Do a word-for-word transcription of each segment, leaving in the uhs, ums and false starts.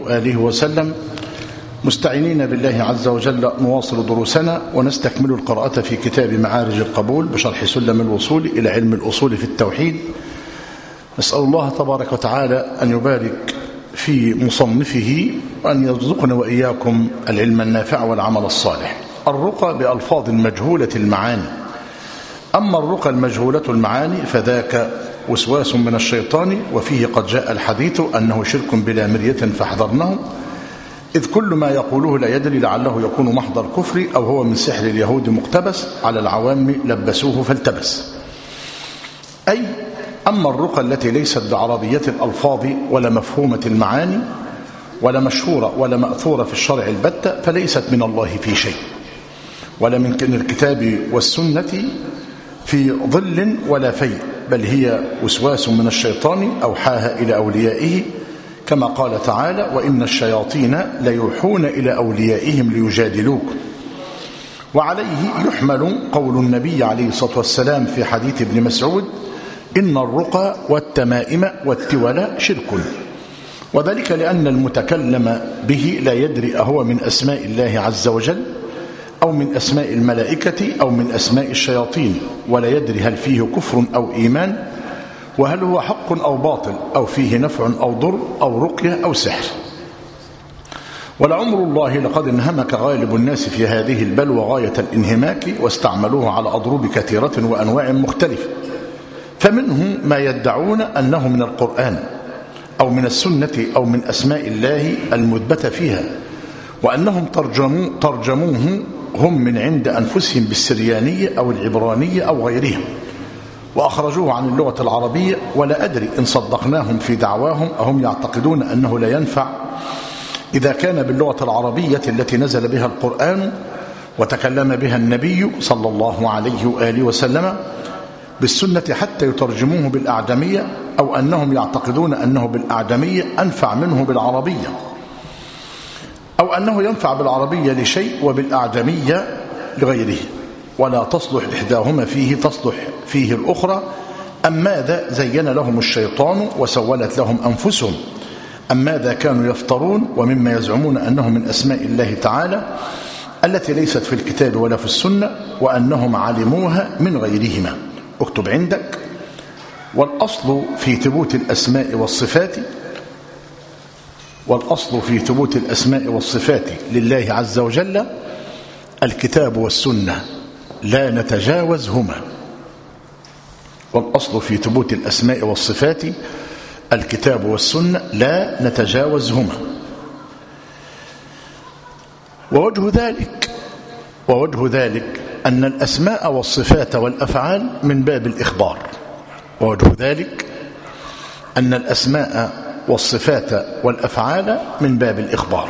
وآله وسلم، مستعينين بالله عز وجل نواصل دروسنا ونستكمل القراءة في كتاب معارج القبول بشرح سلم الوصول إلى علم الأصول في التوحيد. نسأل الله تبارك وتعالى أن يبارك في مصنفه وأن يرزقنا وإياكم العلم النافع والعمل الصالح. الرقى بألفاظ مجهولة المعاني. أما الرقى المجهولة المعاني فذاك وسواس من الشيطان، وفيه قد جاء الحديث أنه شرك بلا مرية فاحذرنه، إذ كل ما يقوله لا يدري لعله يكون محض الكفر أو هو من سحر اليهود مقتبس، على العوام لبسوه فالتبس. أي أما الرقى التي ليست بعربية الألفاظ ولا مفهومة المعاني ولا مشهورة ولا مأثورة في الشرع البتة فليست من الله في شيء، ولا من الكتاب والسنة في ظل ولا فيء، بل هي وسواس من الشيطان أوحاها إلى أوليائه، كما قال تعالى: وإن الشياطين ليوحون إلى أوليائهم ليجادلوك. وعليه يحمل قول النبي عليه الصلاة والسلام في حديث ابن مسعود: إن الرقى والتمائم والتولى شرك، وذلك لأن المتكلم به لا يدري أهو من أسماء الله عز وجل أو من أسماء الملائكة أو من أسماء الشياطين، ولا يدري هل فيه كفر أو إيمان، وهل هو حق أو باطل، أو فيه نفع أو ضر، أو رقية أو سحر. ولعمر الله لقد انهمك غالب الناس في هذه البلوى غاية الانهماك، واستعملوه على أضرب كثيرة وأنواع مختلفة، فمنهم ما يدعون أنه من القرآن أو من السنة أو من أسماء الله المثبتة فيها، وأنهم ترجموا ترجموه هم من عند أنفسهم بالسريانية أو العبرانية أو غيرهم، وأخرجوه عن اللغة العربية، ولا أدري إن صدقناهم في دعواهم أهم يعتقدون أنه لا ينفع إذا كان باللغة العربية التي نزل بها القرآن وتكلم بها النبي صلى الله عليه وآله وسلم، بالسنة حتى يترجموه بالأعجمية، أو أنهم يعتقدون أنه بالأعجمية أنفع منه بالعربية، أو أنه ينفع بالعربية لشيء وبالأعجمية لغيره، ولا تصلح إحداهما فيه تصلح فيه الأخرى. أم ماذا زين لهم الشيطان وسولت لهم أنفسهم، أم ماذا كانوا يفترون، ومما يزعمون أنه من أسماء الله تعالى التي ليست في الكتاب ولا في السنة، وأنهم علموها من غيرهما. اكتب عندك: والأصل في ثبوت الأسماء والصفات والأصل في ثبوت الأسماء والصفات لله عز وجل الكتاب والسنة لا نتجاوزهما. والأصل في ثبوت الأسماء والصفات الكتاب والسنة لا نتجاوزهما. ووجه ذلك ووجه ذلك أن الأسماء والصفات والأفعال من باب الإخبار. ووجه ذلك أن الأسماء والصفات والأفعال من باب الإخبار.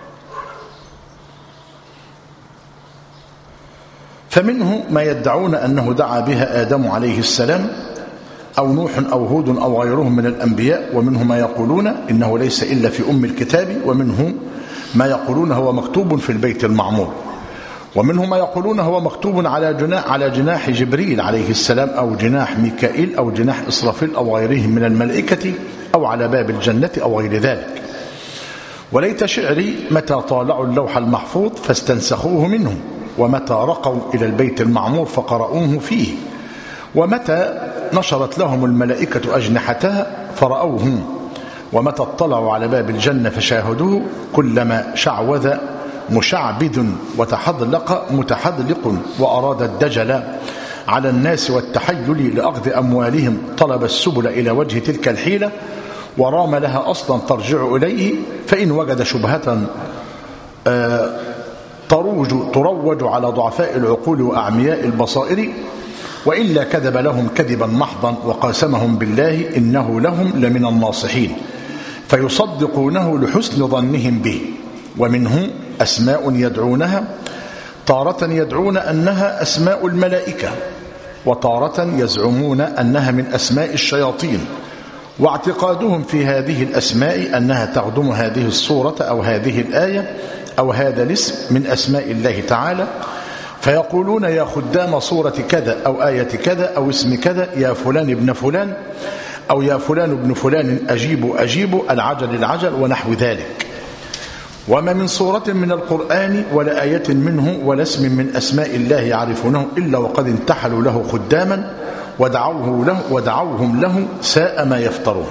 فمنه ما يدعون أنه دعا بها آدم عليه السلام أو نوح أو هود أو غيرهم من الأنبياء، ومنه ما يقولون إنه ليس إلا في أم الكتاب، ومنه ما يقولون هو مكتوب في البيت المعمور، ومنه ما يقولون هو مكتوب على جناح على جناح جبريل عليه السلام أو جناح ميكائيل أو جناح إسرافيل أو غيرهم من الملائكة، أو على باب الجنة أو غير ذلك. وليت شعري متى طالعوا اللوح المحفوظ فاستنسخوه منه، ومتى رقوا إلى البيت المعمور فقرأوه فيه، ومتى نشرت لهم الملائكة أجنحتها فرأوه، ومتى اطلعوا على باب الجنة فشاهدوه، كلما شعوذ مشعبد وتحضلق متحدلق وأراد الدجل على الناس والتحيل لأخذ أموالهم طلب السبل إلى وجه تلك الحيلة، ورام لها أصلا ترجع إليه، فإن وجد شبهة تروج, تروج على ضعفاء العقول وأعمياء البصائر، وإلا كذب لهم كذبا محضا وقاسمهم بالله إنه لهم لمن الناصحين، فيصدقونه لحسن ظنهم به. ومنه أسماء يدعونها تارة يدعون أنها أسماء الملائكة، وتارة يزعمون أنها من أسماء الشياطين، واعتقادهم في هذه الأسماء أنها تخدم هذه الصورة أو هذه الآية أو هذا الاسم من أسماء الله تعالى، فيقولون: يا خدام صورة كذا أو آية كذا أو اسم كذا، يا فلان ابن فلان، أو يا فلان ابن فلان أجيب أجيب العجل العجل ونحو ذلك. وما من سورة من القرآن ولا آية منه ولا اسم من أسماء الله يعرفونه إلا وقد انتحلوا له خداما ودعوه له ودعوهم له ساء ما يفترون.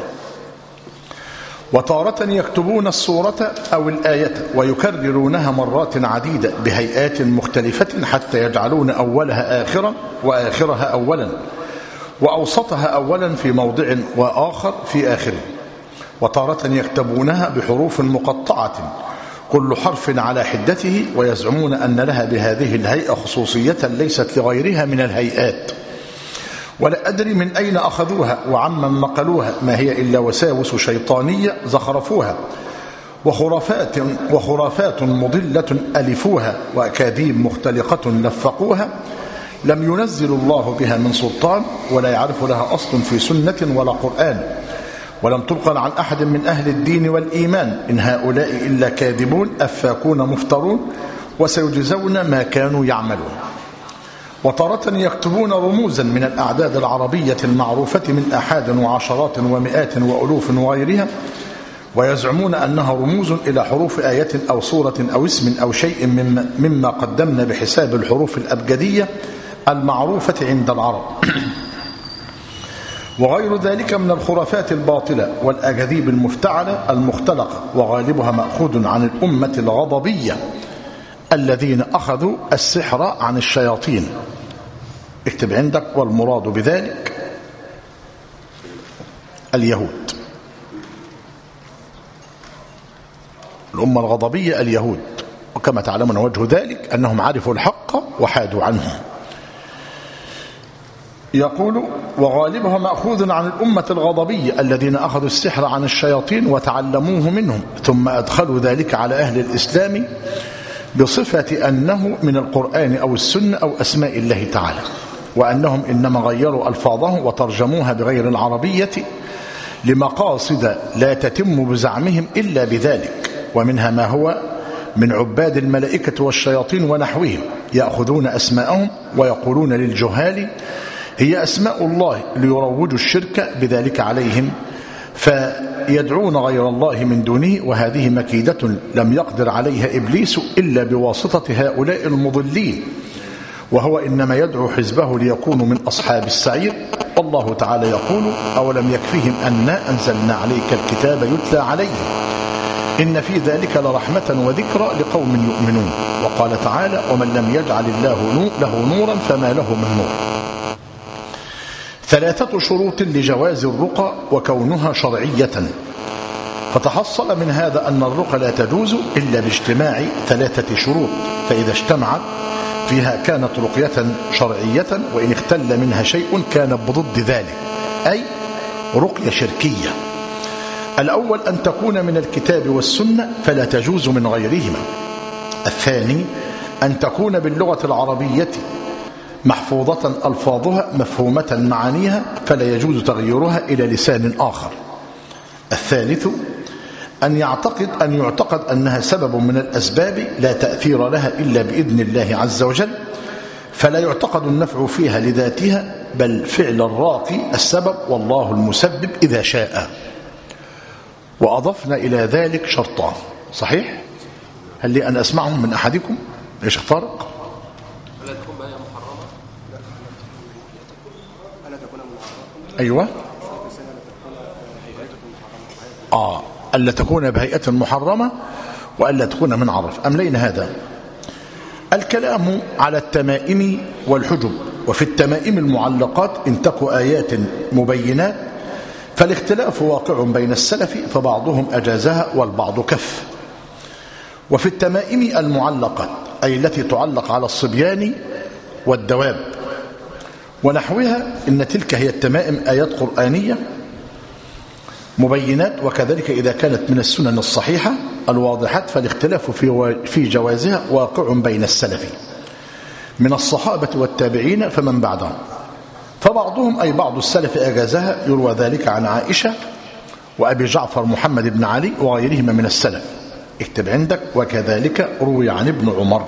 وتارة يكتبون السورة أو الآية ويكررونها مرات عديدة بهيئات مختلفة حتى يجعلون أولها آخرا وآخرها أولا وأوسطها أولا في موضع وآخر في آخره. وتارة يكتبونها بحروف مقطعة كل حرف على حدته ويزعمون أن لها بهذه الهيئة خصوصية ليست لغيرها من الهيئات، ولا أدري من أين أخذوها وعمن نقلوها، ما هي إلا وساوس شيطانية زخرفوها وخرافات, وخرافات مضلة ألفوها وأكاذيب مختلقة لفقوها لم ينزل الله بها من سلطان ولا يعرف لها أصل في سنة ولا قرآن، ولم تبقل عن أحد من أهل الدين والإيمان، إن هؤلاء إلا كاذبون أفاكون مفترون وسيجزون ما كانوا يعملون. وتارة يكتبون رموزا من الأعداد العربية المعروفة من أحاد وعشرات ومئات وألوف وغيرها ويزعمون أنها رموز إلى حروف آية أو صورة أو اسم أو شيء مما, مما قدمنا بحساب الحروف الأبجدية المعروفة عند العرب وغير ذلك من الخرافات الباطلة والأكاذيب المفتعلة المختلقة، وغالبها مأخوذ عن الأمة الغضبية الذين أخذوا السحر عن الشياطين. اكتب عندك والمراد بذلك اليهود. الأمة الغضبية اليهود، وكما تعلمون وجه ذلك أنهم عرفوا الحق وحادوا عنه. يقول وغالبها مأخوذ عن الأمة الغضبية الذين أخذوا السحر عن الشياطين وتعلموه منهم ثم أدخلوا ذلك على أهل الإسلام بصفة أنه من القرآن أو السنة أو أسماء الله تعالى، وأنهم إنما غيروا ألفاظه وترجموها بغير العربية لمقاصد لا تتم بزعمهم إلا بذلك، ومنها ما هو من عباد الملائكة والشياطين ونحوهم يأخذون أسماءهم ويقولون للجهال هي أسماء الله ليروجوا الشرك بذلك عليهم فيدعون غير الله من دونه، وهذه مكيدة لم يقدر عليها إبليس إلا بواسطة هؤلاء المضلين، وهو إنما يدعو حزبه ليكونوا من أصحاب السعير. والله تعالى يقول أولم يكفيهم أنا أنزلنا عليك الكتاب يتلى عليهم إن في ذلك لرحمة وذكرى لقوم يؤمنون. وقال تعالى ومن لم يجعل الله له نورا فما له من نور. ثلاثة شروط لجواز الرقى وكونها شرعية، فتحصل من هذا أن الرقى لا تجوز إلا باجتماع ثلاثة شروط، فإذا اجتمعت فيها كانت رقية شرعية، وإن اختل منها شيء كانت بضد ذلك، أي رقية شركية. الأول أن تكون من الكتاب والسنة فلا تجوز من غيرهما. الثاني أن تكون باللغة العربية محفوظة ألفاظها مفهومة معانيها فلا يجوز تغييرها إلى لسان آخر. الثالث أن يعتقد أن يعتقد أنها سبب من الأسباب لا تأثير لها إلا بإذن الله عز وجل، فلا يعتقد النفع فيها لذاتها بل فعل الراقي السبب والله المسبب إذا شاء. وأضفنا إلى ذلك شرطان. صحيح؟ هل لي أن أسمعهم من أحدكم؟ إيش اختارق؟ أيوة آه ألا تكون بهيئة محرمة وألا تكون من عرف. أملينا هذا الكلام على التمائم والحجب. وفي التمائم المعلقات إن تكو آيات مبينات فالاختلاف واقع بين السلف فبعضهم أجازها والبعض كف. وفي التمائم المعلقات أي التي تعلق على الصبيان والدواب ونحوها إن تلك هي التمائم آيات قرآنية مبينات، وكذلك إذا كانت من السنن الصحيحة الواضحات فالاختلاف في في جوازها واقع بين السلف من الصحابة والتابعين فمن بعدهم، فبعضهم أي بعض السلف أجازها، يروى ذلك عن عائشة وأبي جعفر محمد بن علي وغيرهما من السلف. اكتب عندك وكذلك روي عن ابن عمر.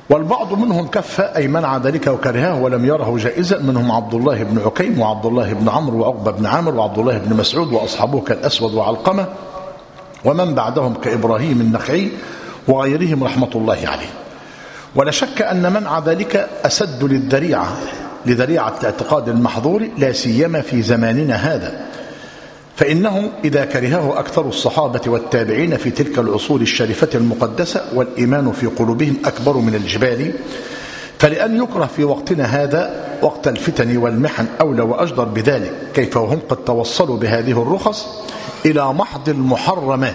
والبعض منهم كف أي منع ذلك وكرهه ولم يره جائزا، منهم عبد الله بن عكيم وعبد الله بن عمرو وعقبة بن عامر وعبد الله بن مسعود وأصحابه كالأسود وعلقمة ومن بعدهم كإبراهيم النخعي وغيرهم رحمة الله عليه. ولا شك أن منع ذلك أسد للذريعة لذريعة اعتقاد المحظور، لا سيما في زماننا هذا، فإنه إذا كرهه أكثر الصحابة والتابعين في تلك العصور الشريفة المقدسة والإيمان في قلوبهم أكبر من الجبال، فلأن يكره في وقتنا هذا وقت الفتن والمحن أولى وأجدر بذلك، كيف وهم قد توصلوا بهذه الرخص إلى محض المحرمات.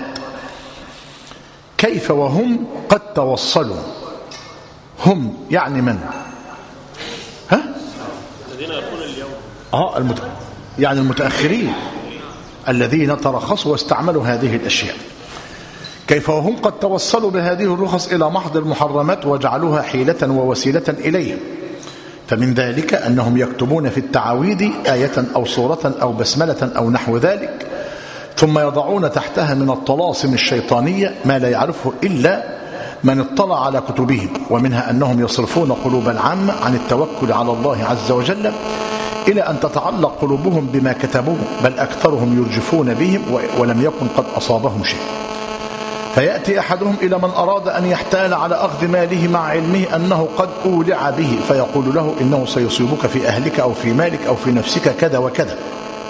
كيف وهم قد توصلوا، هم يعني من؟ ها؟ الذين يكون اليوم آه المت... يعني المتأخرين الذين ترخصوا واستعملوا هذه الأشياء. كيف وهم قد توصلوا بهذه الرخص إلى محض المحرمات وجعلوها حيلة ووسيلة إليهم. فمن ذلك أنهم يكتبون في التعاويذ آية أو سورة أو بسملة أو نحو ذلك، ثم يضعون تحتها من الطلاسم الشيطانية ما لا يعرفه إلا من اطلع على كتبهم، ومنها أنهم يصرفون قلوب العامة عن التوكل على الله عز وجل إلى أن تتعلق قلوبهم بما كتبوه، بل أكثرهم يرجفون بهم ولم يكن قد أصابهم شيء. فيأتي أحدهم إلى من أراد أن يحتال على أخذ ماله مع علمه أنه قد أولع به، فيقول له إنه سيصيبك في أهلك أو في مالك أو في نفسك كذا وكذا،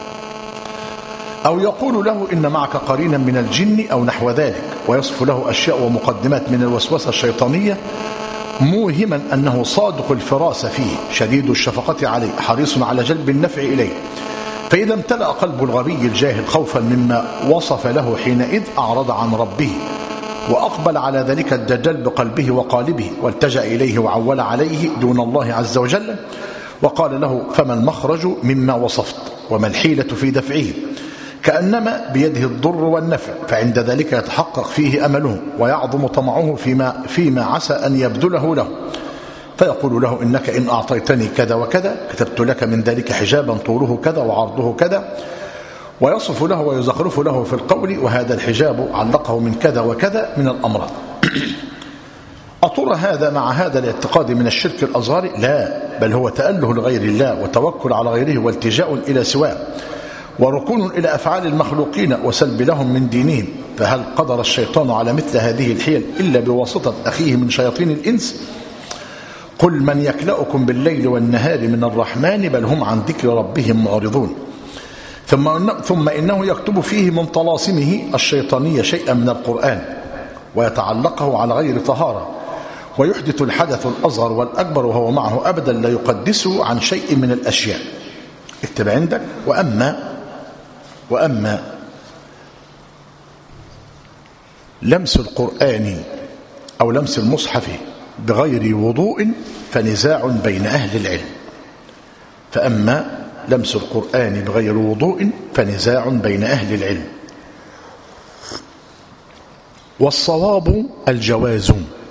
أو يقول له إن معك قرينا من الجن أو نحو ذلك، ويصف له أشياء ومقدمات من الوسوسة الشيطانية، موهما أنه صادق الفراسة فيه شديد الشفقة عليه حريص على جلب النفع إليه. فإذا امتلأ قلب الغبي الجاهل خوفا مما وصف له حينئذ أعرض عن ربه، وأقبل على ذلك الدجال بقلبه وقالبه، والتجأ إليه وعول عليه دون الله عز وجل، وقال له فما المخرج مما وصفت وما الحيلة في دفعه، كأنما بيده الضر والنفع، فعند ذلك يتحقق فيه أمله ويعظم طمعه فيما, فيما عسى أن يبذله له، فيقول له إنك إن أعطيتني كذا وكذا كتبت لك من ذلك حجابا طوله كذا وعرضه كذا، ويصف له ويزخرف له في القول، وهذا الحجاب علقه من كذا وكذا من الأمراض. أطر هذا مع هذا الاعتقاد من الشرك الأصغر؟ لا، بل هو تأله لغير الله وتوكل على غيره والتجاء إلى سواه، وركون إلى أفعال المخلوقين وسلب لهم من دينهم. فهل قدر الشيطان على مثل هذه الحيل إلا بواسطة أخيه من شياطين الإنس؟ قل من يكلأكم بالليل والنهار من الرحمن بل هم عن ذكر ربهم معرضون. ثم, ثم إنه يكتب فيه من طلاسمه الشيطانية شيئا من القرآن ويتعلقه على غير طهارة، ويحدث الحدث الأصغر والأكبر وهو معه أبدا لا يقدسه عن شيء من الأشياء. اكتب عندك. وأما وأما لمس القرآن أو لمس المصحف بغير وضوء فنزاع بين أهل العلم. فأما لمس القرآن بغير وضوء فنزاع بين أهل العلم، والصواب الجواز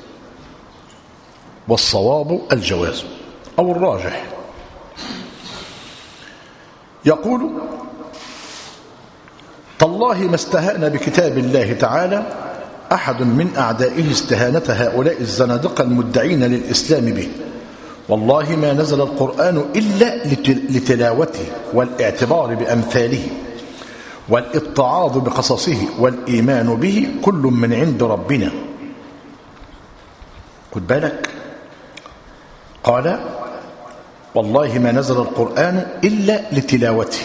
والصواب الجواز أو الراجح. يقول تالله ما استهان بكتاب الله تعالى أحد من أعدائه استهانة هؤلاء الزنادقة المدعين للإسلام به، والله ما نزل القرآن إلا لتلاوته والاعتبار بأمثاله والاتعاظ بقصصه والإيمان به كل من عند ربنا. خد بالك، قال والله ما نزل القرآن إلا لتلاوته،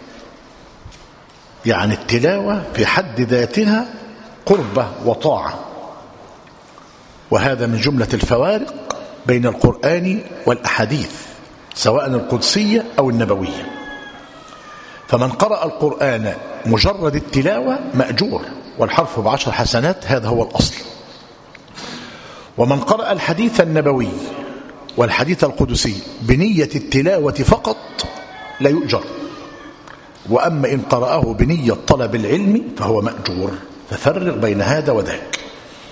يعني التلاوة في حد ذاتها قربة وطاعة، وهذا من جملة الفوارق بين القرآن والأحاديث سواء القدسية أو النبوية. فمن قرأ القرآن مجرد التلاوة مأجور والحرف بعشر حسنات، هذا هو الأصل. ومن قرأ الحديث النبوي والحديث القدسي بنية التلاوة فقط لا يؤجر، وأما إن قرأه بنية طلب العلم فهو مأجور. ففرق بين هذا وذاك.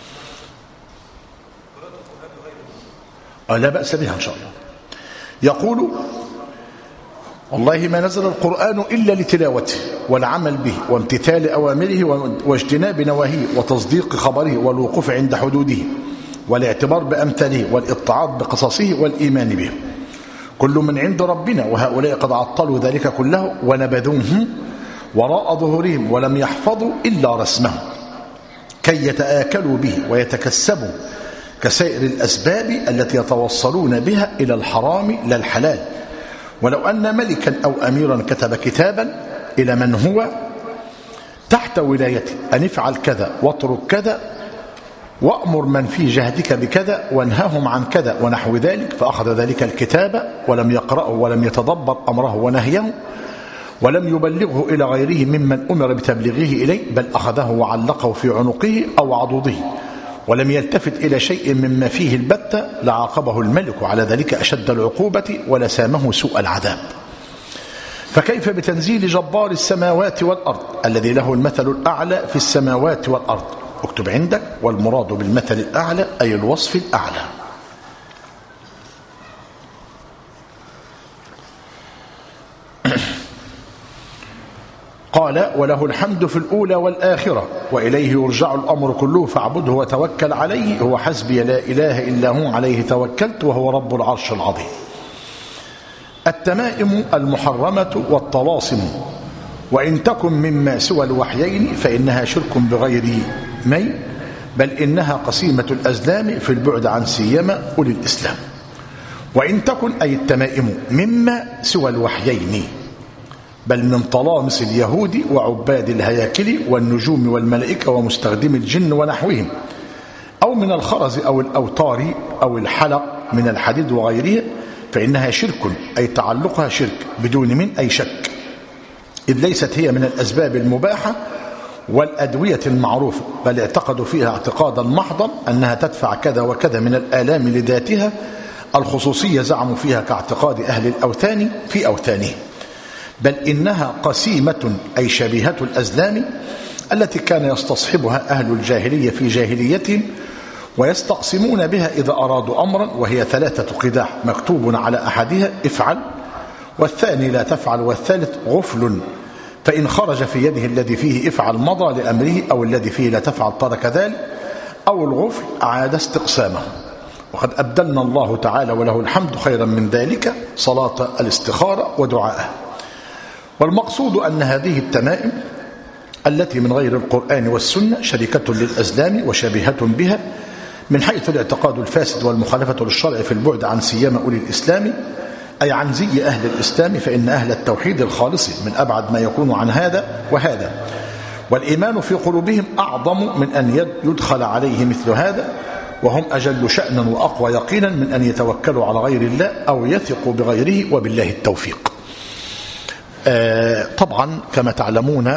لا بأس بها إن شاء الله. يقول والله ما نزل القرآن إلا لتلاوته والعمل به وامتثال أوامره واجتناب نواهيه وتصديق خبره والوقوف عند حدوده والاعتبار بأمثاله والاتعاظ بقصصه والإيمان به، كل من عند ربنا، وهؤلاء قد عطلوا ذلك كله ونبذوه وراء ظهورهم ولم يحفظوا إلا رسمه كي يتآكلوا به ويتكسبوا كسائر الأسباب التي يتوصلون بها إلى الحرام لا الحلال. ولو أن ملكا أو أميرا كتب كتابا إلى من هو تحت ولايته أن افعل كذا واترك كذا وأمر من في جهدك بكذا وانهاهم عن كذا ونحو ذلك، فأخذ ذلك الكتاب ولم يقرأه ولم يتدبر أمره ونهيه ولم يبلغه إلى غيره ممن أمر بتبليغه إليه، بل أخذه وعلقه في عنقه أو عضده ولم يلتفت إلى شيء مما فيه البتة، لعاقبه الملك على ذلك أشد العقوبة ولسامه سوء العذاب. فكيف بتنزيل جبار السماوات والأرض الذي له المثل الأعلى في السماوات والأرض؟ اكتب عندك: والمراد بالمثل الأعلى أي الوصف الأعلى. قال: وله الحمد في الأولى والآخرة وإليه يرجع الأمر كله فاعبده وتوكل عليه، هو حسبي لا إله إلا هو عليه توكلت وهو رب العرش العظيم. التمائم المحرمة والطلاسم، وإن تكن مما سوى الوحيين فإنها شرك بغير مي، بل إنها قسيمة الأزلام في البعد عن سيما أولي الإسلام. وإن تكن أي التمائم مما سوى الوحيين، بل من طلامس اليهود وعباد الهياكل والنجوم والملائكة ومستخدم الجن ونحوهم، أو من الخرز أو الأوتار أو الحلق من الحديد وغيره، فإنها شرك أي تعلقها شرك بدون من أي شك، إذ ليست هي من الأسباب المباحة والأدوية المعروفة، بل اعتقدوا فيها اعتقادا محضا أنها تدفع كذا وكذا من الآلام لذاتها. الخصوصية زعموا فيها كاعتقاد أهل الأوثان في أوثانهم، بل إنها قسيمة أي شبيهة الأزلام التي كان يستصحبها أهل الجاهلية في جاهليتهم ويستقسمون بها إذا أرادوا أمرا، وهي ثلاثة قداح مكتوب على أحدها افعل، والثاني لا تفعل، والثالث غفل، فإن خرج في يده الذي فيه افعل مضى لأمره، أو الذي فيه لا تفعل ترك ذلك، أو الغفل عاد استقسامه. وقد أبدلنا الله تعالى وله الحمد خيرا من ذلك صلاة الاستخارة ودعاءه. والمقصود أن هذه التمائم التي من غير القرآن والسنة شركة للأزلام وشبيهة بها من حيث الاعتقاد الفاسد والمخالفة للشرع في البعد عن سيما أولي الإسلام، أي عن زي أهل الإسلام، فإن أهل التوحيد الخالص من أبعد ما يكون عن هذا وهذا، والإيمان في قلوبهم أعظم من أن يدخل عليه مثل هذا، وهم أجل شأنا وأقوى يقينا من أن يتوكلوا على غير الله أو يثقوا بغيره، وبالله التوفيق. آه طبعا كما تعلمون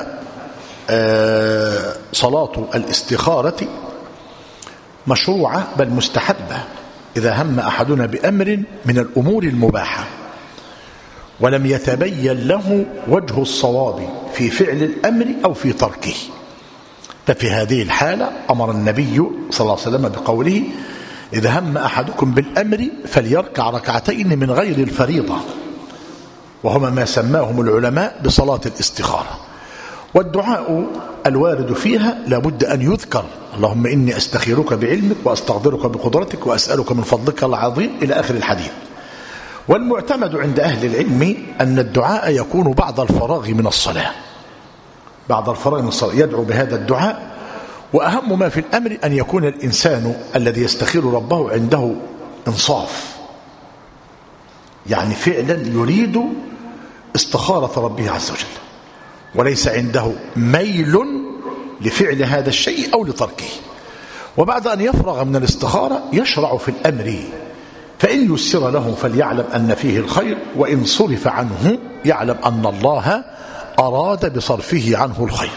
آه صلاة الاستخارة مشروعة بل مستحبة إذا هم أحدنا بأمر من الأمور المباحة ولم يتبين له وجه الصواب في فعل الأمر أو في تركه، ففي هذه الحالة أمر النبي صلى الله عليه وسلم بقوله: إذا هم أحدكم بالأمر فليركع ركعتين من غير الفريضة، وهما ما سماهم العلماء بصلاة الاستخارة. والدعاء الوارد فيها لابد أن يذكر: اللهم إني أستخيرك بعلمك وأستقدرك بقدرتك وأسألك من فضلك العظيم إلى آخر الحديث. والمعتمد عند أهل العلم أن الدعاء يكون بعد الفراغ من الصلاة، بعد الفراغ من الصلاة يدعو بهذا الدعاء. وأهم ما في الأمر أن يكون الإنسان الذي يستخير ربه عنده إنصاف، يعني فعلا يريد استخارة ربه عز وجل، وليس عنده ميل لفعل هذا الشيء أو لتركه. وبعد أن يفرغ من الاستخارة يشرع في الأمر، فإن يسر له فليعلم أن فيه الخير، وإن صرف عنه يعلم أن الله أراد بصرفه عنه الخير.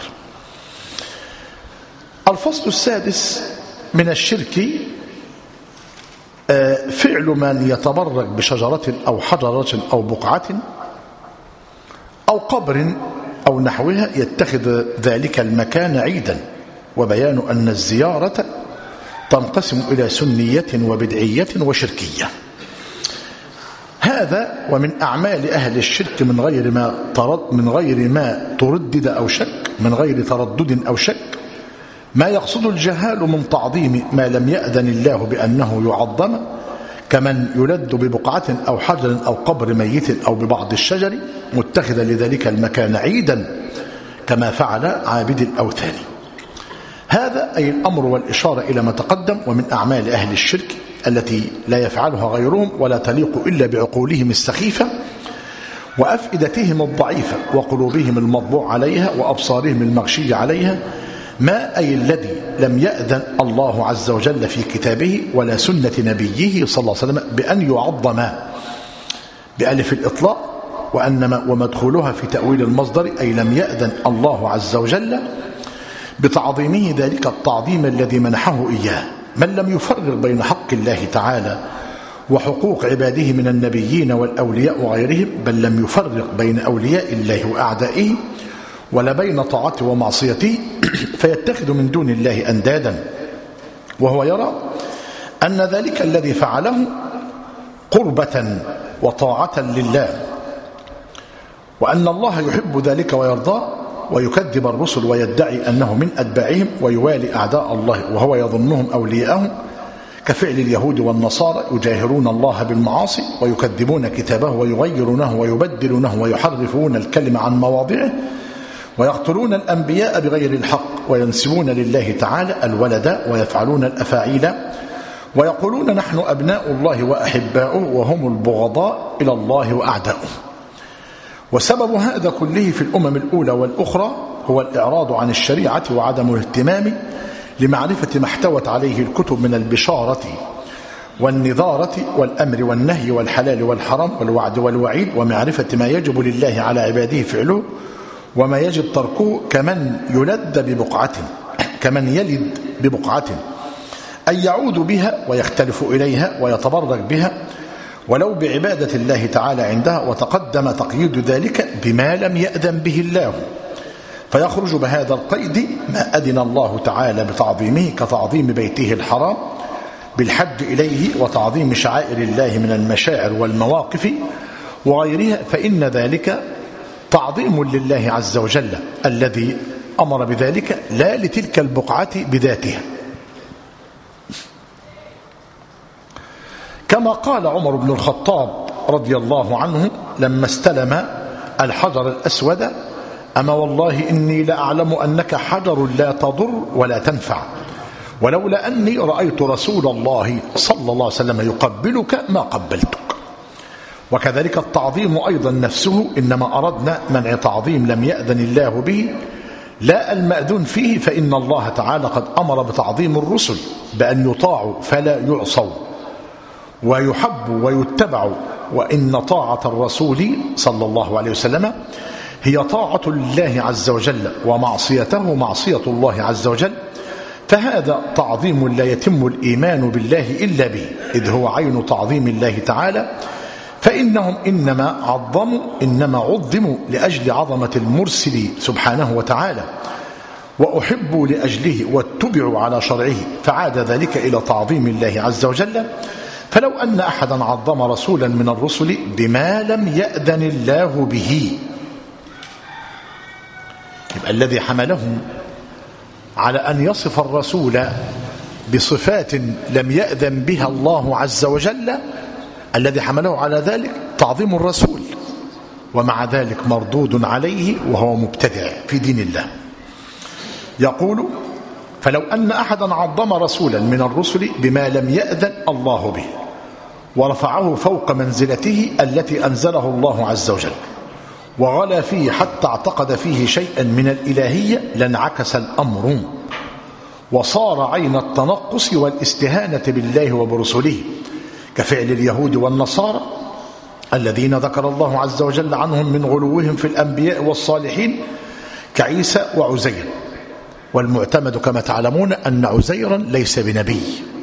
الفصل السادس من الشرك فعل من يتبرك بشجرة أو حجرة أو بقعة أو قبر أو نحوها يتخذ ذلك المكان عيدا، وبيان أن الزيارة تنقسم إلى سنية وبدعية وشركية. هذا ومن أعمال أهل الشرك من غير ما ترد من غير ما تردد أو شك من غير تردد أو شك، ما يقصد الجهال من تعظيم ما لم يأذن الله بأنه يعظم، كمن يلد ببقعة أو حجر أو قبر ميت أو ببعض الشجر متخذا لذلك المكان عيدا كما فعل عابد الأوثان. هذا أي الأمر والإشارة إلى ما تقدم ومن أعمال أهل الشرك التي لا يفعلها غيرهم ولا تليق إلا بعقولهم السخيفة وأفئدتهم الضعيفة وقلوبهم المطبوع عليها وأبصارهم المغشي عليها، ما أي الذي لم يأذن الله عز وجل في كتابه ولا سنة نبيه صلى الله عليه وسلم بأن يعظم بألف الإطلاق، وأنما ومدخولها في تأويل المصدر، أي لم يأذن الله عز وجل بتعظيمه ذلك التعظيم الذي منحه إياه، من لم يفرق بين حق الله تعالى وحقوق عباده من النبيين والأولياء وغيرهم، بل لم يفرق بين أولياء الله وأعدائه ولا بين طاعته ومعصيته، فيتخذ من دون الله أندادا وهو يرى أن ذلك الذي فعله قربة وطاعة لله، وأن الله يحب ذلك ويرضاه، ويكذب الرسل ويدعي أنه من أتباعهم ويوالي أعداء الله وهو يظنهم أولياءهم، كفعل اليهود والنصارى يجاهرون الله بالمعاصي ويكذبون كتابه ويغيرونه ويبدلونه ويحرفون الكلمة عن مواضعه ويقتلون الأنبياء بغير الحق وينسبون لله تعالى الولد ويفعلون الأفاعيل ويقولون نحن أبناء الله وأحباؤه وهم البغضاء إلى الله وأعداؤه. وسبب هذا كله في الأمم الأولى والأخرى هو الإعراض عن الشريعة وعدم الاهتمام لمعرفة ما احتوت عليه الكتب من البشارة والنذارة والأمر والنهي والحلال والحرام والوعد والوعيد، ومعرفة ما يجب لله على عباده فعله وما يجب تركه، كمن يلد ببقعة كمن يلد ببقعة أي يعود بها ويختلف إليها ويتبرك بها ولو بعبادة الله تعالى عندها، وتقدم تقييد ذلك بما لم يأذن به الله، فيخرج بهذا القيد ما أذن الله تعالى بتعظيمه كتعظيم بيته الحرام بالحج إليه وتعظيم شعائر الله من المشاعر والمواقف وغيرها، فإن ذلك تعظيم لله عز وجل الذي أمر بذلك لا لتلك البقعة بذاتها. كما قال عمر بن الخطاب رضي الله عنه لما استلم الحجر الأسود: أما والله إني لأعلم أنك حجر لا تضر ولا تنفع، ولولا أني رأيت رسول الله صلى الله عليه وسلم يقبلك ما قبلتك. وكذلك التعظيم أيضا نفسه إنما أردنا منع تعظيم لم يأذن الله به لا المأذون فيه، فإن الله تعالى قد أمر بتعظيم الرسل بأن يطاعوا فلا يعصوا ويحب ويتبع، وإن طاعة الرسول صلى الله عليه وسلم هي طاعة لله عز وجل ومعصيته معصية الله عز وجل، فهذا تعظيم لا يتم الإيمان بالله إلا به، إذ هو عين تعظيم الله تعالى، فإنهم إنما عظموا إنما عظموا لأجل عظمة المرسل سبحانه وتعالى، وأحبوا لأجله واتبعوا على شرعه، فعاد ذلك إلى تعظيم الله عز وجل. فلو أن أحدا عظم رسولا من الرسل بما لم يأذن الله به، يبقى الذي حملهم على أن يصف الرسول بصفات لم يأذن بها الله عز وجل، الذي حمله على ذلك تعظيم الرسول، ومع ذلك مردود عليه وهو مبتدع في دين الله. يقول: فلو أن أحدا عظم رسولا من الرسل بما لم يأذن الله به ورفعه فوق منزلته التي أنزله الله عز وجل وغلا فيه حتى اعتقد فيه شيئا من الإلهية، لانعكس الأمر وصار عين التنقص والاستهانة بالله وبرسله، كفعل اليهود والنصارى الذين ذكر الله عز وجل عنهم من غلوهم في الأنبياء والصالحين كعيسى وعزير. والمعتمد كما تعلمون أن عزيرا ليس بنبي،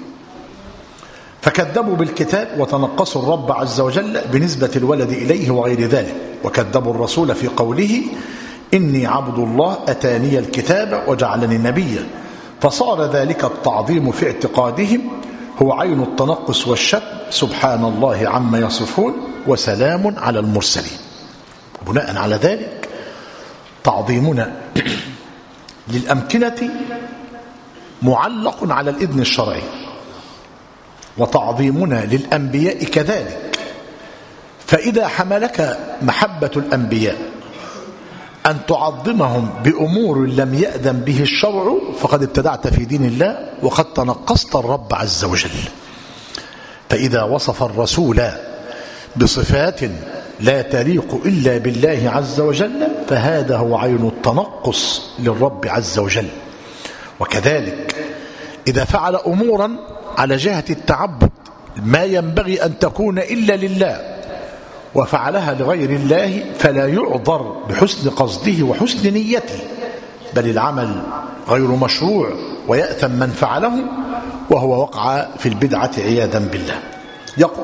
فكذبوا بالكتاب وتنقصوا الرب عز وجل بنسبة الولد إليه وغير ذلك، وكذبوا الرسول في قوله: إني عبد الله أتاني الكتاب وجعلني نبيا، فصار ذلك التعظيم في اعتقادهم هو عين التنقص والشك، سبحان الله عما يصفون وسلام على المرسلين. بناء على ذلك تعظيمنا للأمكنة معلق على الإذن الشرعي، وتعظيمنا للأنبياء كذلك. فإذا حملك محبة الأنبياء أن تعظمهم بأمور لم يأذن به الشرع فقد ابتدعت في دين الله وقد تنقصت الرب عز وجل. فإذا وصف الرسول بصفات لا تليق إلا بالله عز وجل فهذا هو عين التنقص للرب عز وجل. وكذلك إذا فعل أمورا على جهة التعبد ما ينبغي أن تكون إلا لله وفعلها لغير الله فلا يعذر بحسن قصده وحسن نيته، بل العمل غير مشروع ويأثم من فعله وهو وقع في البدعة عياذا بالله. يقول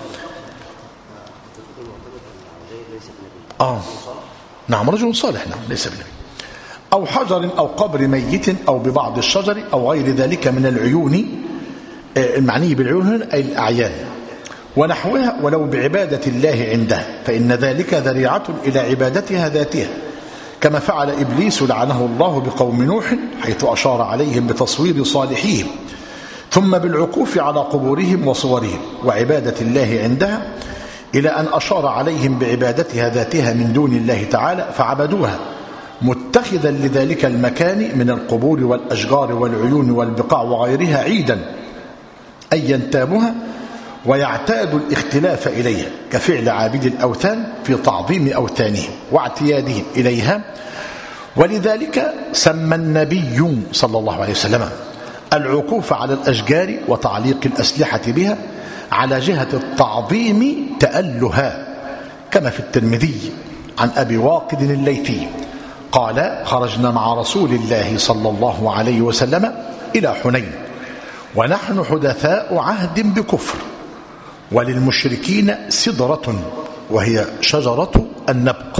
آه نعم رجل صالح، نعم ليس بنبي، أو حجر أو قبر ميت أو ببعض الشجر أو غير ذلك من العيون، المعني بالعيون هنا أي الأعيان ونحوها، ولو بعبادة الله عندها، فإن ذلك ذريعة إلى عبادتها ذاتها، كما فعل إبليس لعنه الله بقوم نوح حيث أشار عليهم بتصوير صالحيهم ثم بالعكوف على قبورهم وصورهم وعبادة الله عندها، إلى أن أشار عليهم بعبادتها ذاتها من دون الله تعالى فعبدوها متخذا لذلك المكان من القبور والأشجار والعيون والبقاع وغيرها عيدا أي ينتابها ويعتاد الاختلاف إليها، كفعل عابد الأوثان في تعظيم أوثانهم واعتيادهم إليها. ولذلك سمى النبي صلى الله عليه وسلم العكوف على الأشجار وتعليق الأسلحة بها على جهة التعظيم تألها، كما في الترمذي عن أبي واقد الليثي قال: خرجنا مع رسول الله صلى الله عليه وسلم إلى حنين ونحن حدثاء عهد بكفر، وللمشركين سدرة وهي شجرة النبق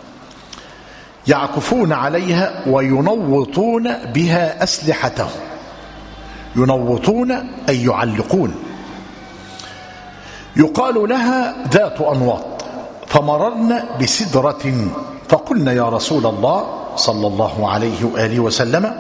يعكفون عليها وينوطون بها أسلحتهم. ينوطون أي يعلقون. يقال لها ذات أنواط. فمررنا بسدرة فقلنا يا رسول الله صلى الله عليه وآله وسلم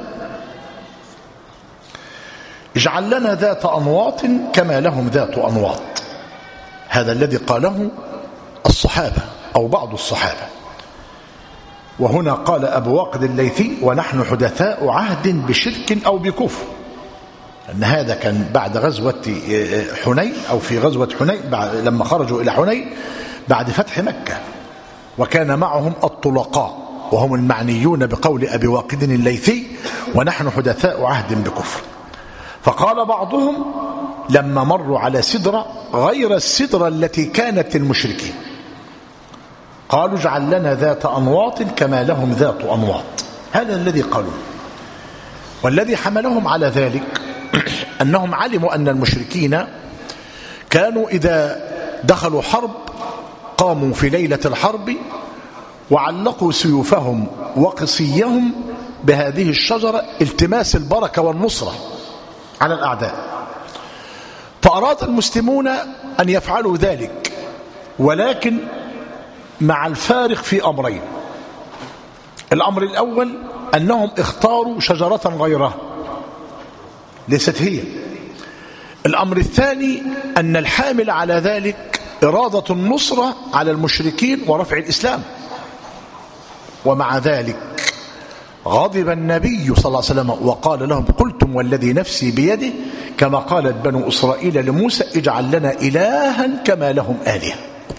اجعل لنا ذات أنواط كما لهم ذات أنواط. هذا الذي قاله الصحابة أو بعض الصحابة. وهنا قال أبو واقد الليثي ونحن حدثاء عهد بشرك أو بكفر، أن هذا كان بعد غزوة حنين أو في غزوة حنين لما خرجوا إلى حنين بعد فتح مكة، وكان معهم الطلقاء وهم المعنيون بقول أبي واقد الليثي ونحن حدثاء عهد بكفر. فقال بعضهم لما مروا على سدرة غير السدرة التي كانت المشركين قالوا اجعل لنا ذات أنواط كما لهم ذات أنواط. هذا الذي قالوا. والذي حملهم على ذلك أنهم علموا أن المشركين كانوا إذا دخلوا حرب قاموا في ليلة الحرب وعلقوا سيوفهم وقصيهم بهذه الشجرة التماس البركة والنصرة على الأعداء. فأراد المسلمون أن يفعلوا ذلك، ولكن مع الفارق في أمرين. الأمر الأول أنهم اختاروا شجرة غيرها ليست هي. الأمر الثاني أن الحامل على ذلك إرادة النصرة على المشركين ورفع الإسلام. ومع ذلك غضب النبي صلى الله عليه وسلم وقال لهم قلتم والذي نفسي بيده كما قالت بنو إسرائيل لموسى اجعل لنا إلها كما لهم آلهة.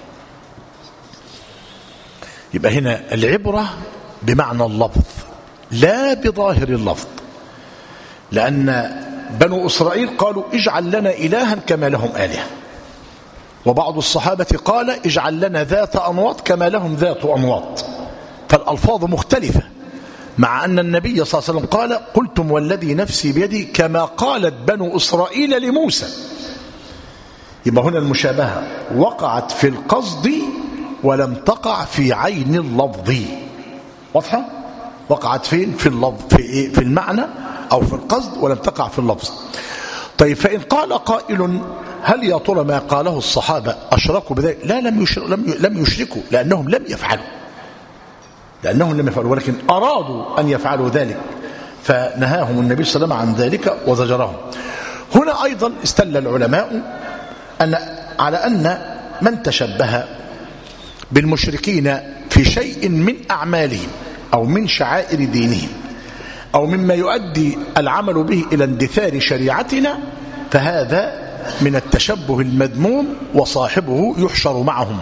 يبقى هنا العبرة بمعنى اللفظ لا بظاهر اللفظ، لأن بنو إسرائيل قالوا اجعل لنا إلها كما لهم آلهة، وبعض الصحابة قال اجعل لنا ذات أنواط كما لهم ذات أنواط، فالألفاظ مختلفة، مع أن النبي صلى الله عليه وسلم قال قلتم والذي نفسي بيدي كما قالت بنو إسرائيل لموسى. يبقى هنا المشابهة وقعت في القصد ولم تقع في عين اللفظ. واضحة؟ وقعت فين؟ في اللفظ، في إيه؟ في المعنى أو في القصد، ولم تقع في اللفظ. طيب فإن قال قائل هل يا ترى ما قاله الصحابة أشركوا بذلك؟ لا، لم يشركوا, لم يشركوا لأنهم لم يفعلوا لأنهم لم يفعلوا ولكن أرادوا أن يفعلوا ذلك، فنهاهم النبي صلى الله عليه وسلم عن ذلك وزجرهم. هنا أيضا استدل العلماء أن على أن من تشبه بالمشركين في شيء من أعمالهم أو من شعائر دينهم أو مما يؤدي العمل به إلى اندثار شريعتنا فهذا من التشبه المذموم وصاحبه يحشر معهم.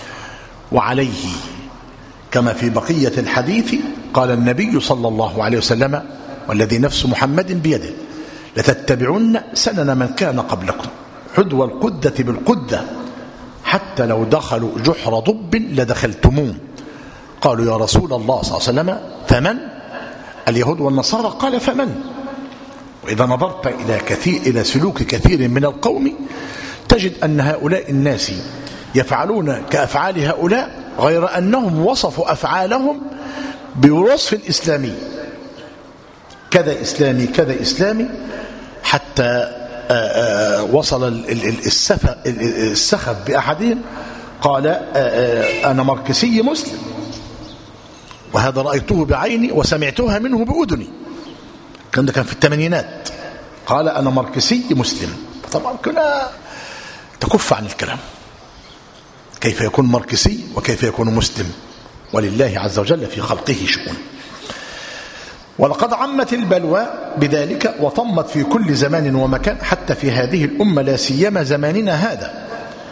وعليه كما في بقية الحديث قال النبي صلى الله عليه وسلم والذي نفس محمد بيده لتتبعن سنن من كان قبلكم حذو القدة بالقدة حتى لو دخلوا جحر ضب لدخلتموه. قالوا يا رسول الله صلى الله عليه وسلم فمن؟ اليهود والنصارى. قال فمن؟ وإذا نظرت إلى كثير إلى سلوك كثير من القوم تجد أن هؤلاء الناس يفعلون كأفعال هؤلاء غير أنهم وصفوا أفعالهم بوصف الإسلامي، كذا إسلامي كذا إسلامي، حتى وصل السخف بأحدهم قال أنا ماركسي مسلم، وهذا رأيته بعيني وسمعتها منه بأذني، كان ده كان في الثمانينات. قال أنا ماركسي مسلم. طبعا كنا تكف عن الكلام، كيف يكون ماركسي وكيف يكون مسلم؟ ولله عز وجل في خلقه شؤون. ولقد عمت البلوى بذلك وطمت في كل زمان ومكان حتى في هذه الأمة لا سيما زماننا هذا،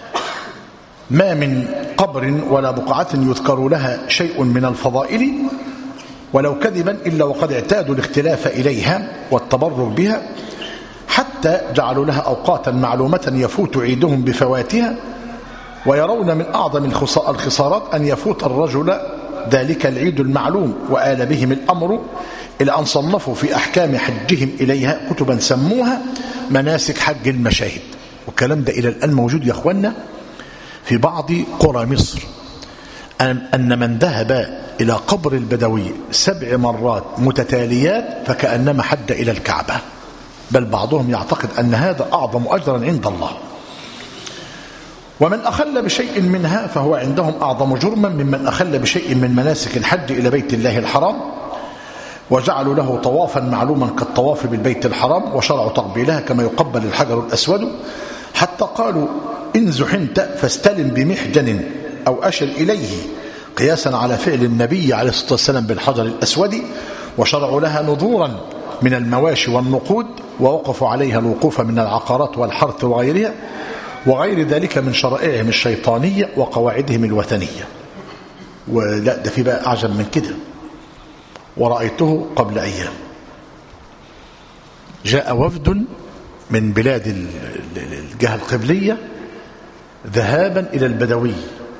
ما من قبر ولا بقعة يذكر لها شيء من الفضائل ولو كذبا إلا وقد اعتادوا الاختلاف إليها والتبرك بها، حتى جعلوا لها أوقاتا معلومة يفوت عيدهم بفواتها، ويرون من أعظم الخسارات أن يفوت الرجل ذلك العيد المعلوم، وآل بهم الأمر إلى أن صنفوا في أحكام حجهم إليها كتبا سموها مناسك حج المشاهد. والكلام ده إلى الآن موجود يا أخوانا في بعض قرى مصر، أن من ذهب إلى قبر البدوي سبع مرات متتاليات فكأنما حج إلى الكعبة، بل بعضهم يعتقد أن هذا أعظم أجرا عند الله. ومن أخل بشيء منها فهو عندهم أعظم جرما ممن أخل بشيء من مناسك الحج إلى بيت الله الحرام، وجعلوا له طوافا معلوما كالطواف بالبيت الحرام، وشرعوا تقبيلها كما يقبل الحجر الأسود، حتى قالوا إن زحنت فاستلم بمحجن أو أشر إليه، قياسا على فعل النبي عليه الصلاة والسلام بالحجر الأسود. وشرعوا لها نذورا من المواشي والنقود، ووقفوا عليها الوقوف من العقارات والحرث وغيرها وغير ذلك من شرائعهم الشيطانية وقواعدهم الوثنية. ولا ده في بقى أعجب من كده، ورأيته قبل أيام جاء وفد من بلاد الجهة القبلية ذهابا إلى البدوي،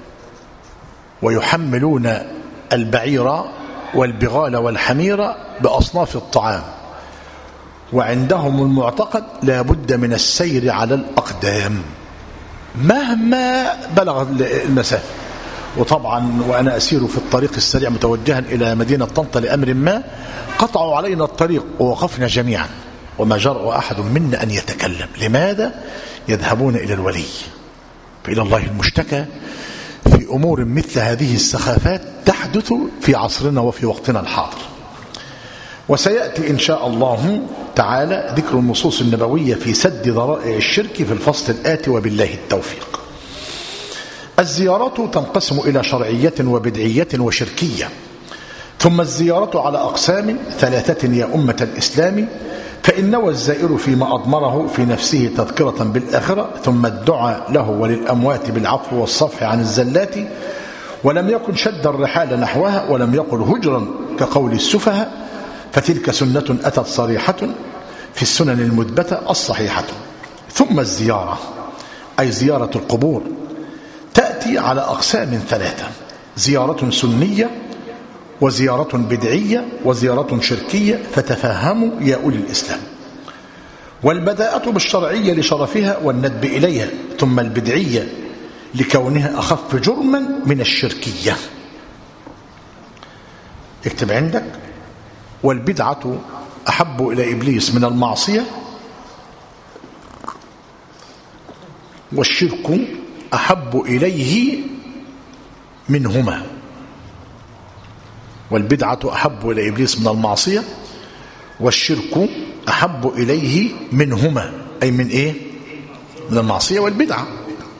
ويحملون البعير والبغال والحمير بأصناف الطعام، وعندهم المعتقد لا بد من السير على الأقدام مهما بلغ المسافة. وطبعا وأنا أسير في الطريق السريع متوجها إلى مدينة طنطا لأمر ما، قطعوا علينا الطريق ووقفنا جميعا، وما جرأ أحد منا أن يتكلم. لماذا؟ يذهبون إلى الولي، فإلى الله المشتكى في أمور مثل هذه السخافات تحدث في عصرنا وفي وقتنا الحاضر. وسيأتي إن شاء الله تعالى ذكر النصوص النبوية في سد ذرائع الشرك في الفصل الآتي، وبالله التوفيق. الزيارات تنقسم إلى شرعية وبدعية وشركية. ثم الزيارة على أقسام ثلاثة يا أمة الإسلام، فإن نوى الزائر فيما أضمره في نفسه تذكرة بالآخرة، ثم الدعاء له وللأموات بالعفو والصفح عن الزلات، ولم يكن شد الرحال نحوها، ولم يقل هجرا كقول السفهاء، فتلك سنة أتت صريحة في السنن المثبتة الصحيحة. ثم الزيارة أي زيارة القبور تأتي على أقسام ثلاثة: زيارة سنية، وزيارة بدعية، وزيارة شركية، فتفهموا يا أولي الإسلام. والبداءة بالشرعية لشرفها والندب إليها، ثم البدعية لكونها أخف جرما من الشركية. اكتب عندك: والبدعة أحب إلى إبليس من المعصية، والشرك أحب إليه منهما. والبدعة أحب إلى إبليس من المعصية، والشرك أحب إليه منهما، أي من إيه؟ من المعصية والبدعة.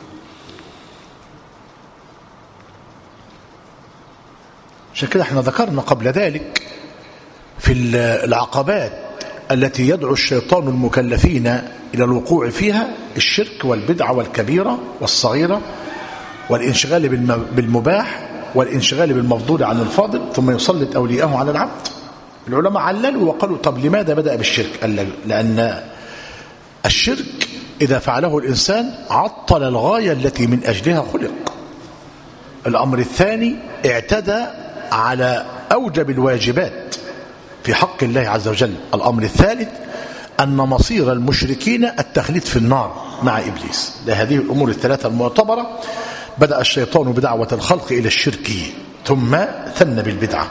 عشان كده احنا ذكرنا قبل ذلك في العقبات التي يدعو الشيطان المكلفين إلى الوقوع فيها الشرك والبدعة والكبيرة والصغيرة والانشغال بالمباح والانشغال بالمفضول عن الفاضل، ثم يسلط أولياءه على العبد. العلماء عللوا وقالوا طب لماذا بدأ بالشرك؟ قال لأن الشرك إذا فعله الإنسان عطل الغاية التي من أجلها خلق. الأمر الثاني اعتدى على أوجب الواجبات في حق الله عز وجل. الأمر الثالث أن مصير المشركين التخليد في النار مع إبليس. لهذه الأمور الثلاثة المعتبرة بدأ الشيطان بدعوة الخلق إلى الشرك ثم ثن بالبدعة.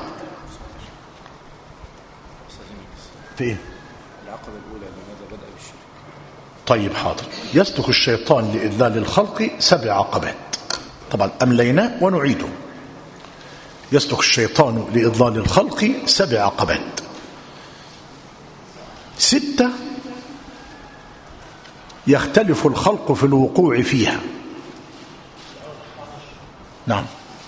في إيه؟ العقبة الأولى لماذا بدأ بالشرك؟ طيب حاضر. يسلك الشيطان لإضلال الخلق سبع عقبات، طبعا أملينا ونعيده. يسلك الشيطان لإضلال الخلق سبع عقبات، ستة يختلف الخلق في الوقوع فيها. نعم.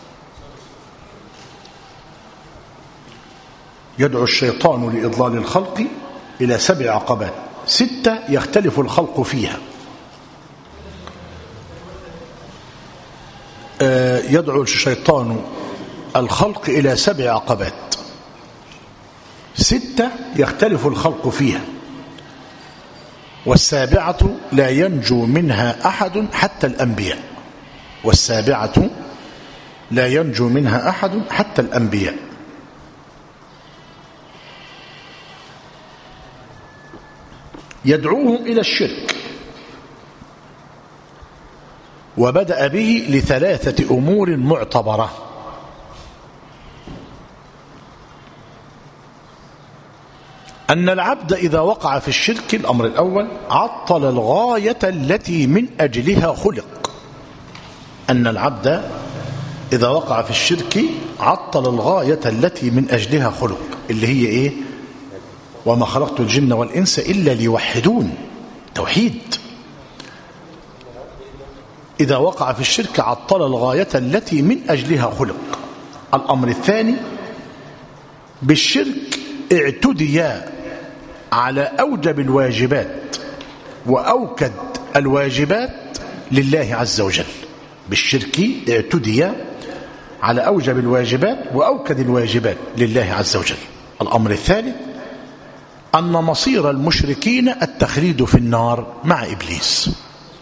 يدعو الشيطان لإضلال الخلق إلى سبع عقبات، ستة يختلف الخلق فيها. يدعو الشيطان الخلق إلى سبع عقبات، ستة يختلف الخلق فيها، والسابعة لا ينجو منها أحد حتى الأنبياء. والسابعة لا ينجو منها أحد حتى الأنبياء. يدعوهم إلى الشرك، وبدأ به لثلاثة أمور معتبرة. أن العبد إذا وقع في الشرك، الأمر الأول عطل الغاية التي من أجلها خلق. أن العبد إذا وقع في الشرك عطل الغاية التي من أجلها خلق، اللي هي إيه؟ وما خلقت الجن والإنس إلا ليوحدون، توحيد. إذا وقع في الشرك عطل الغاية التي من أجلها خلق. الأمر الثاني بالشرك اعتدي على أوجب الواجبات وأوكد الواجبات لله عز وجل. بالشرك اعتدي على أوجب الواجبات وأوكد الواجبات لله عز وجل. الأمر الثالث أن مصير المشركين التخليد في النار مع إبليس.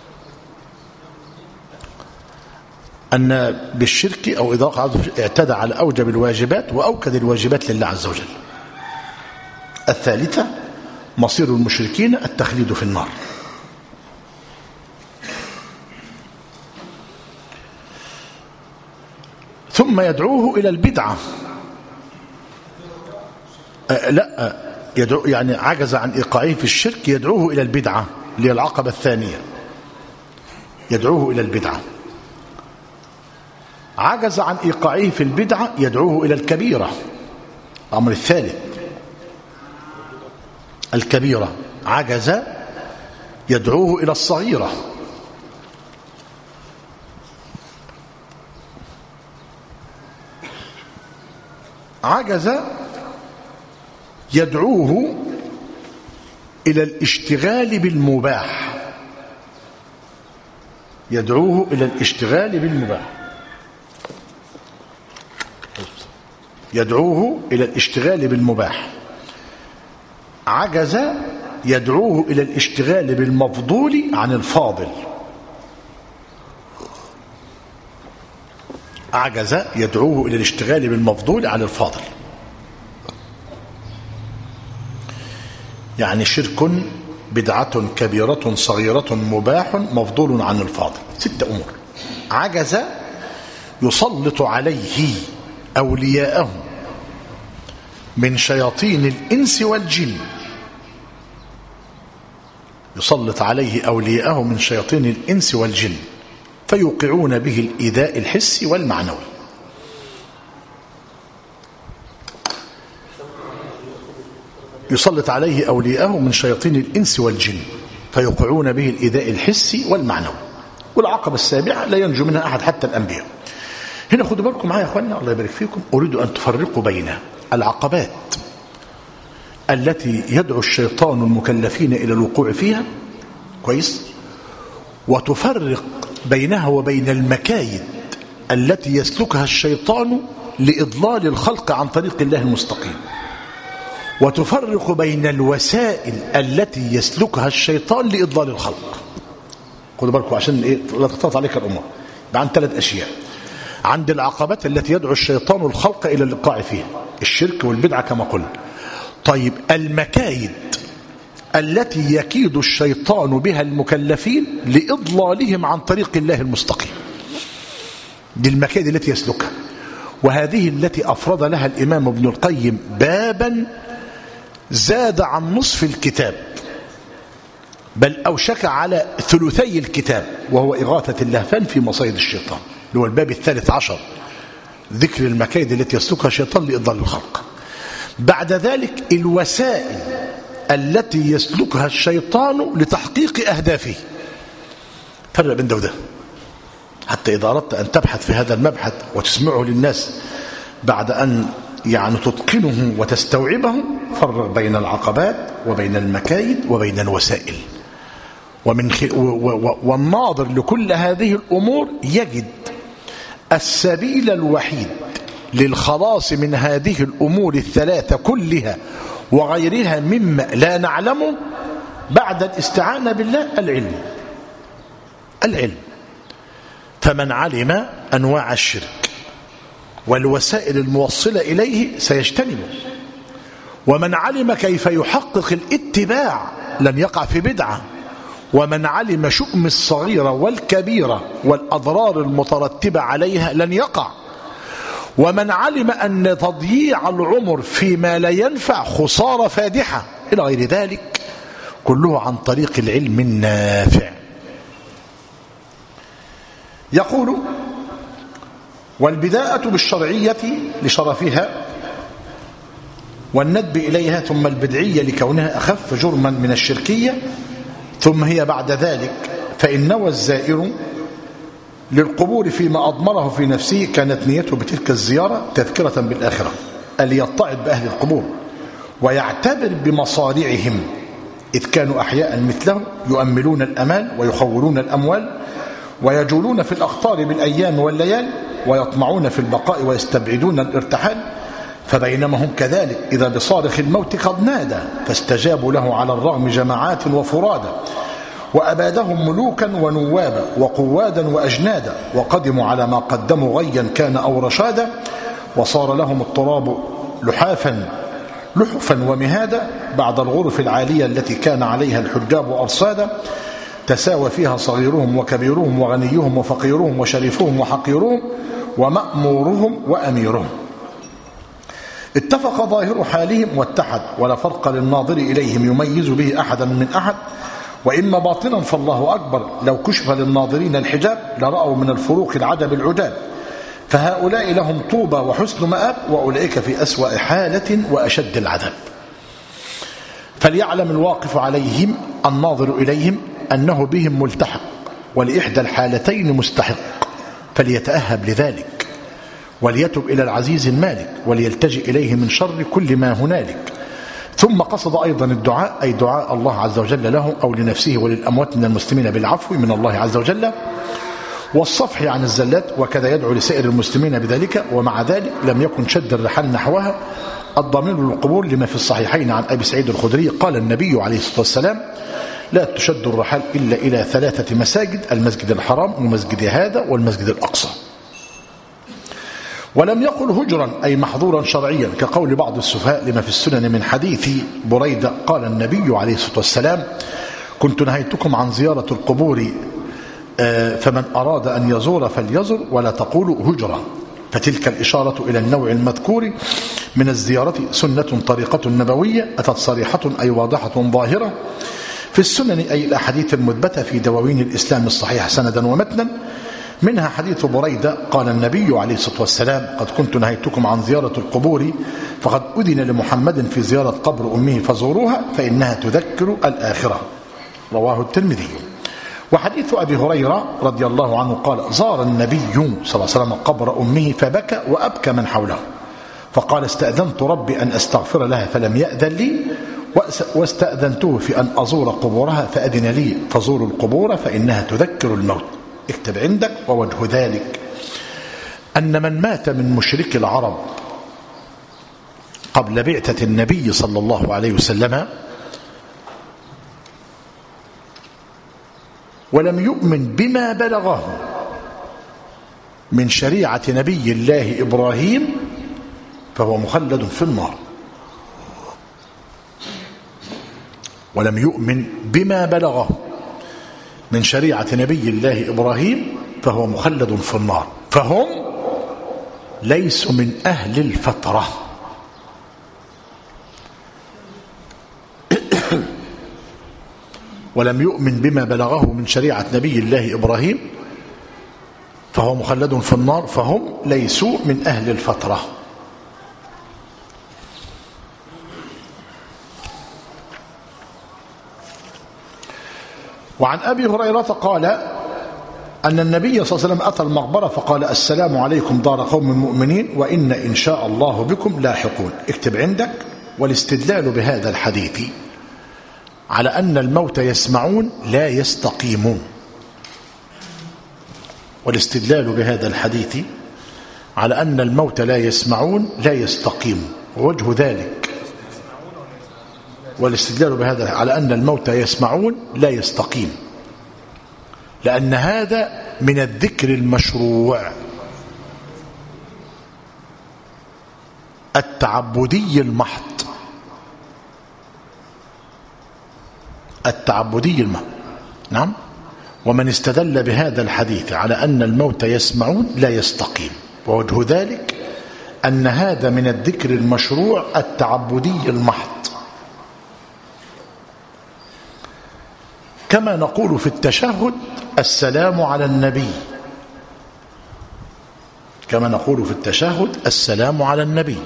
أن بالشرك أو إذا وقع اعتدى على أوجب الواجبات وأوكد الواجبات لله عز وجل. الثالثة مصير المشركين التخليد في النار. ثم يدعوه إلى البدعة. أه لا يدعو يعني عجز عن إيقاعه في الشرك، يدعوه إلى البدعة اللي هي العقبة الثانية. يدعوه إلى البدعة. عجز عن إيقاعه في البدعة، يدعوه إلى الكبيرة. الأمر الثالث الكبيرة. عجز، يدعوه إلى الصغيرة. عجز، يدعوه إلى الاشتغال بالمباح. يدعوه إلى الاشتغال بالمباح. يدعوه إلى الاشتغال بالمباح. عجز، يدعوه إلى الاشتغال بالمفضول عن الفاضل. عجز، يدعوه إلى الاشتغال بالمفضول عن الفاضل. يعني شرك، بدعة كبيرة صغيرة مباح مفضول عن الفاضل. ست أمور. عجز، يسلط عليه أولياءه من شياطين الإنس والجن. يسلط عليه أولياءه من شياطين الإنس والجن فيوقعون به الإيذاء الحسي والمعنوي. يسلط عليه أولياءه من شياطين الإنس والجن فيوقعون به الإيذاء الحسي والمعنوي. والعقبة السابعة لا ينجو منها أحد حتى الأنبياء. هنا خدوا بالكم معايا يا أخوانا الله يبارك فيكم، أريد أن تفرقوا بين العقبات التي يدعو الشيطان المكلفين إلى الوقوع فيها كويس، وتفرق بينها وبين المكايد التي يسلكها الشيطان لإضلال الخلق عن طريق الله المستقيم، وتفرق بين الوسائل التي يسلكها الشيطان لإضلال الخلق. خدوا بالكم عشان إيه لا تختلط عليك الأمور. عن ثلاث أشياء: عند العقبات التي يدعو الشيطان الخلق إلى الإيقاع فيها، الشرك والبدعة كما قلنا. طيب المكايد التي يكيد الشيطان بها المكلفين لإضلالهم عن طريق الله المستقيم، دي المكايد التي يسلكها، وهذه التي أفرد لها الإمام ابن القيم بابا زاد عن نصف الكتاب، بل أوشك على ثلثي الكتاب، وهو إغاثة اللهفان في مصايد الشيطان، اللي هو الباب الثالث عشر، ذكر المكايد التي يسلكها الشيطان لإضلال الخلق. بعد ذلك الوسائل التي يسلكها الشيطان لتحقيق أهدافه. فرق بين ده وده، حتى إذا أردت أن تبحث في هذا المبحث وتسمعه للناس بعد أن يعني تتقنه وتستوعبه، فرق بين العقبات وبين المكايد وبين الوسائل. ومن خ... و... و... والناظر لكل هذه الأمور يجد السبيل الوحيد للخلاص من هذه الأمور الثلاثة كلها وغيرها مما لا نعلمه بعد الاستعانة بالله العلم. العلم. فمن علم أنواع الشرك والوسائل الموصلة إليه سيجتنبه، ومن علم كيف يحقق الاتباع لن يقع في بدعة، ومن علم شؤم الصغيرة والكبيرة والأضرار المترتبة عليها لن يقع، ومن علم أن تضييع العمر فيما لا ينفع خسارة فادحة إلى غير ذلك، كله عن طريق العلم النافع. يقول: والبداءة بالشرعية لشرفها والندب إليها، ثم البدعية لكونها أخف جرما من الشركية، ثم هي بعد ذلك. فإن نوى الزائر للقبور فيما أضمره في نفسه كانت نيته بتلك الزيارة تذكرة بالآخرة، ليتعظ بأهل القبور ويعتبر بمصارعهم، إذ كانوا أحياء مثلهم يؤملون الأمال ويخولون الأموال ويجولون في الأخطار بالأيام والليال ويطمعون في البقاء ويستبعدون الارتحال. فبينما هم كذلك إذا بصارخ الموت قد نادى فاستجابوا له على الرغم جماعات وفرادا، وأبادهم ملوكا ونوابا وقوادا وأجنادا، وقدموا على ما قدموا غيا كان أو رشادا، وصار لهم التراب لحافا لحفا ومهادا بعد الغرف العالية التي كان عليها الحجاب أرصادا، تساوى فيها صغيرهم وكبيرهم وغنيهم وفقيرهم وشريفهم وحقيرهم ومأمورهم وأميرهم. اتفق ظاهر حالهم واتحد، ولا فرق للناظر إليهم يميز به أحدا من أحد، وإما باطنا فالله أكبر، لو كشف للناظرين الحجاب لرأوا من الفروق العجب العجاب، فهؤلاء لهم طوبى وحسن مآب، وأولئك في أسوأ حالة وأشد العذاب. فليعلم الواقف عليهم الناظر إليهم أنه بهم ملتحق، ولإحدى الحالتين مستحق، فليتأهب لذلك، وليتب إلى العزيز المالك، وليلتجئ إليه من شر كل ما هنالك. ثم قصد أيضا الدعاء، أي دعاء الله عز وجل له أو لنفسه وللأموات من المسلمين بالعفو من الله عز وجل والصفح عن الزلات، وكذا يدعو لسائر المسلمين بذلك. ومع ذلك لم يكن شد الرحال نحوها الضمير للقبور، لما في الصحيحين عن أبي سعيد الخدري قال النبي عليه الصلاة والسلام: لا تشد الرحال إلا إلى ثلاثة مساجد، المسجد الحرام والمسجد هذا والمسجد الأقصى. ولم يقل هجرا أي محظورا شرعيا كقول بعض السفهاء، لما في السنن من حديث بريدة قال النبي عليه الصلاة والسلام: كنت نهيتكم عن زيارة القبور فمن أراد أن يزور فليزر، ولا تقولوا هجرا. فتلك الإشارة إلى النوع المذكور من الزيارة سنة طريقة نبوية أتت صريحة أي واضحة ظاهرة في السنن، أي الأحاديث المثبتة في دواوين الإسلام الصحيح سندا ومتنا، منها حديث بريدة قال النبي عليه الصلاة والسلام: قد كنت نهيتكم عن زيارة القبور فقد أذن لمحمد في زيارة قبر أمه فزوروها فإنها تذكر الآخرة. رواه الترمذي. وحديث أبي هريرة رضي الله عنه قال: زار النبي صلى الله عليه وسلم قبر أمه فبكى وأبكى من حوله، فقال: استأذنت ربي أن أستغفر لها فلم يأذن لي، واستأذنته في أن أزور قبورها فأذن لي، فزوروا القبور فإنها تذكر الموت. اكتب عندك: ووجه ذلك أن من مات من مشرك العرب قبل بعثة النبي صلى الله عليه وسلم ولم يؤمن بما بلغه من شريعة نبي الله إبراهيم فهو مخلد في النار. ولم يؤمن بما بلغه من شريعة نبي الله إبراهيم فهو مخلد في النار، فهم ليسوا من أهل الفترة. ولم يؤمن بما بلغه من شريعة نبي الله إبراهيم فهو مخلد في النار، فهم ليسوا من أهل الفترة. وعن أبي هريرة قال أن النبي صلى الله عليه وسلم أتى المقبرة فقال: السلام عليكم دار قوم مؤمنين وإن إن شاء الله بكم لاحقون. اكتب عندك: والاستدلال بهذا الحديث على أن الموت يسمعون لا يستقيمون. والاستدلال بهذا الحديث على أن الموت لا يسمعون لا يستقيم. ووجه ذلك والاستدلال بهذا على أن الموت يسمعون لا يستقيم، لأن هذا من الذكر المشروع التعبدي المحض. التعبدي المحض. نعم. ومن استدل بهذا الحديث على أن الموت يسمعون لا يستقيم، ووجه ذلك أن هذا من الذكر المشروع التعبدي المحض. كما نقول في التشهد: السلام على النبي. كما نقول في التشهد: السلام على النبي.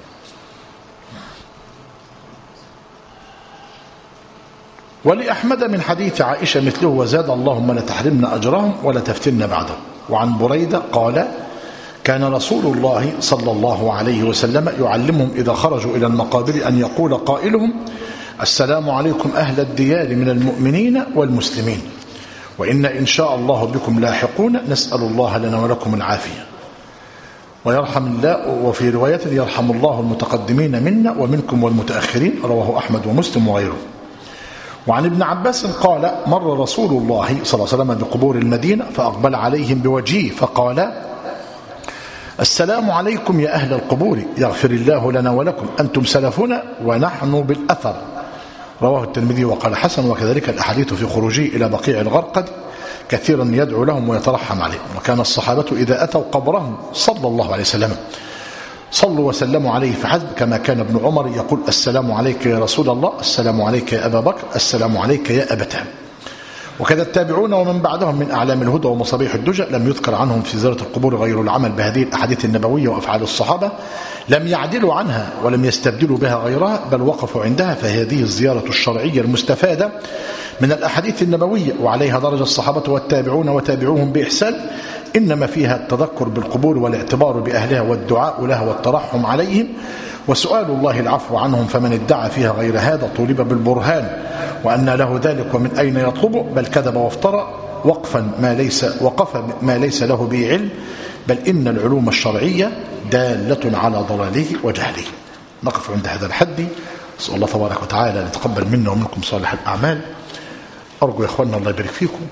ولأحمد من حديث عائشة مثله: وزاد: اللهم لا تحرمنا أجرهم ولا تفتنا بعدهم. وعن بريدة قال: كان رسول الله صلى الله عليه وسلم يعلمهم إذا خرجوا إلى المقابر أن يقول قائلهم: السلام عليكم أهل الديار من المؤمنين والمسلمين وإن إن شاء الله بكم لاحقون، نسأل الله لنا ولكم العافية. ويرحم الله، وفي رواية: يرحم الله المتقدمين منا ومنكم والمتأخرين. رواه أحمد ومسلم وغيره. وعن ابن عباس قال: مر رسول الله صلى الله عليه وسلم بقبور المدينة فأقبل عليهم بوجهه فقال: السلام عليكم يا أهل القبور، يغفر الله لنا ولكم، أنتم سلفنا ونحن بالأثر. رواه الترمذي وقال حسن. وكذلك الأحاديث في خروجه إلى بقيع الغرقد كثيرا يدعو لهم ويترحم عليهم. وكان الصحابة إذا أتوا قبرهم صلى الله عليه وسلم صلوا وسلموا عليه فحسب، كما كان ابن عمر يقول: السلام عليك يا رسول الله، السلام عليك يا أبا بكر، السلام عليك يا أبتاه. وكذا التابعون ومن بعدهم من أعلام الهدى ومصابيح الدجى لم يذكر عنهم في زيارة القبور غير العمل بهذه الأحاديث النبوية وأفعال الصحابة، لم يعدلوا عنها ولم يستبدلوا بها غيرها، بل وقفوا عندها. فهذه الزيارة الشرعية المستفادة من الأحاديث النبوية وعليها درج الصحابة والتابعون وتابعوهم بإحسان، إنما فيها التذكر بالقبور والاعتبار بأهلها والدعاء لها والترحم عليهم وسؤال الله العفو عنهم. فمن ادعى فيها غير هذا طولب بالبرهان وأن له ذلك ومن أين يطلبه، بل كذب وافترى وقفا ما ليس وقف ما ليس له به علم، بل إن العلوم الشرعية دالة على ضلاله وجهله. نقف عند هذا الحد. أسأل الله تبارك وتعالى أن يتقبل منا ومنكم صالح الأعمال. أرجو يا إخواننا الله يبارك فيكم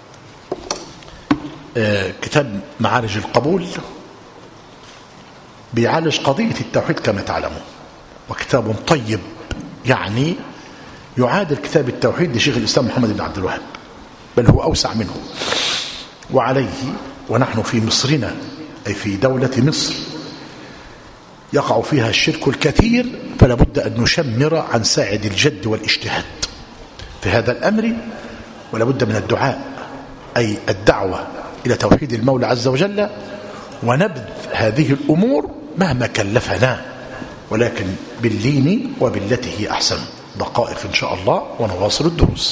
آه كتاب معارج القبول بيعالج قضية التوحيد كما تعلمون، وكتاب طيب يعني يعادل كتاب التوحيد لشيخ الإسلام محمد بن عبد الوهاب، بل هو أوسع منه. وعليه ونحن في مصرنا أي في دولة مصر يقع فيها الشرك الكثير، فلا بد أن نشمر عن ساعد الجد والاجتهاد في هذا الأمر، ولا بد من الدعاء أي الدعوة إلى توحيد المولى عز وجل ونبذ هذه الأمور مهما كلفنا، ولكن باللين وبالتي هي أحسن. دقائق إن شاء الله ونواصل الدروس.